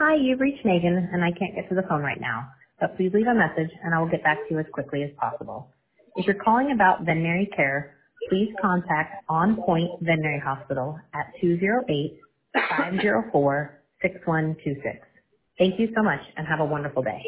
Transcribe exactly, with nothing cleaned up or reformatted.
Hi, you've reached Megan, and I can't get to the phone right now, but please leave a message and I will get back to you as quickly as possible. If you're calling about veterinary care, please contact On Point Veterinary Hospital at two zero eight, five zero four, six one two six. Thank you so much and have a wonderful day.